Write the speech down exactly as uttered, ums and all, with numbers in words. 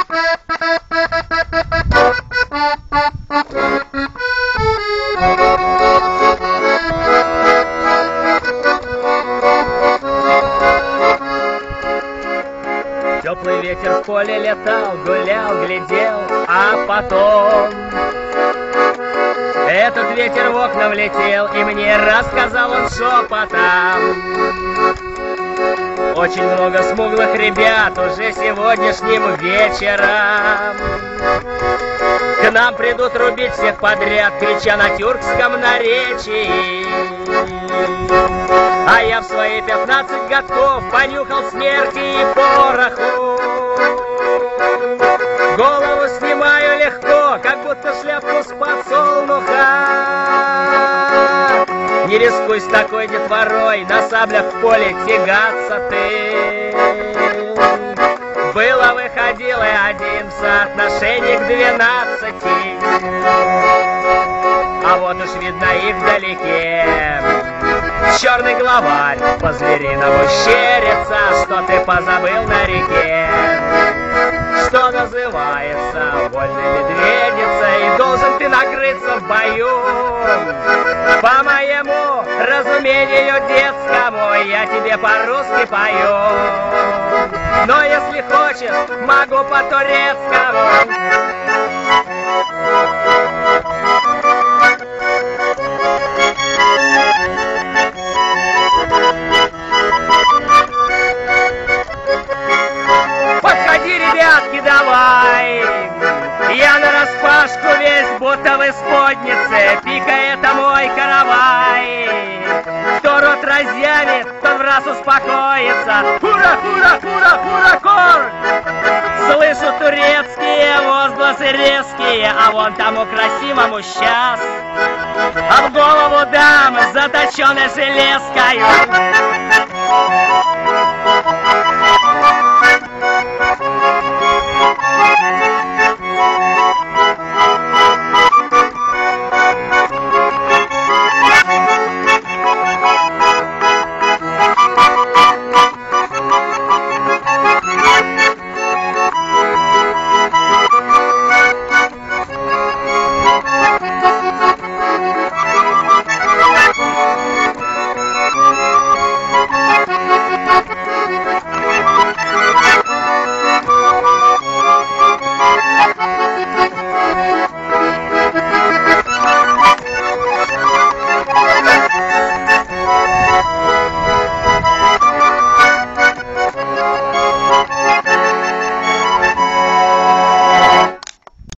Теплый ветер в поле летал, гулял, глядел, а потом этот ветер в окна влетел, и мне рассказал он шепотом. Очень много смуглых ребят уже сегодняшним вечером к нам придут рубить всех подряд, крича на тюркском наречии. А я в свои пятнадцать годков понюхал смерти и пороху. Голову снимаю легко, как будто шляпку с подсолнуха. Не рискуй с такой детворой, на саблях в поле тягаться ты. Было выходило один в соотношении к двенадцати. А вот уж видно и вдалеке черный главарь по-звериному щерится. Что ты позабыл на реке, что называется вольной медведицей. Должен ты накрыться в бою. По моему разумению детскому я тебе по-русски пою. Но если хочешь, могу по-турецкому. Подходи, ребятки, давай. Я нараспашку весь, будто в исподнице. Пика — это мой каравай. Кто рот разъявит, тот в раз успокоится. Хура, хура, хура, хура, кор! Слышу турецкие возгласы резкие, а вон тому красивому сейчас а в голову дам заточенной железкою.